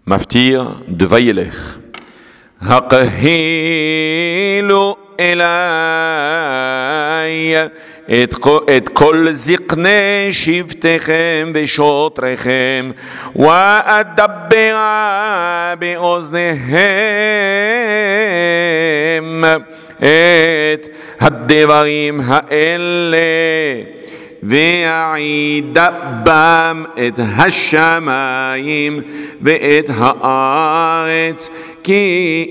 מפטיר דווילך. הקהילו אליי את כל זקני שבטיכם ושוטריכם, ואדבר באוזניהם את הדברים האלה, ואעיד בם את השמיים ואת הארץ, כי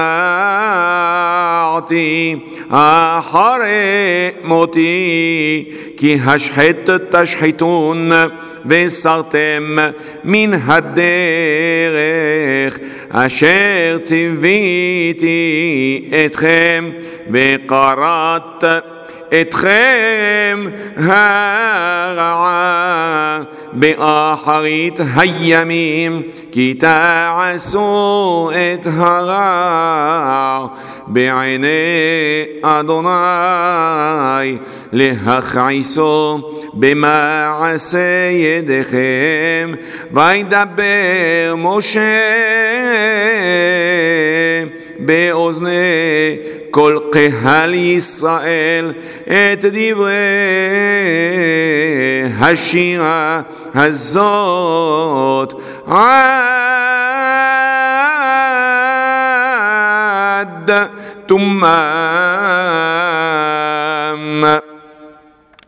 ידעתי אחרי מותי, כי השחת תשחיתון וסרתם מן הדרך אשר ציוויתי אתכם, וקראת אתכם הרעה באחרית הימים, כי תעשו את הרע בעיני אדוני, להכעיסו במעשה ידיכם. וידבר משה באוזני כל קהל ישראל את דברי השירה הזאת עד תומה.